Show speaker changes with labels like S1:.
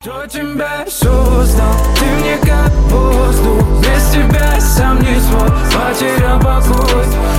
S1: Кто тебя создал? Ты мне как воздух. Без тебя сам не свой, потерял покой.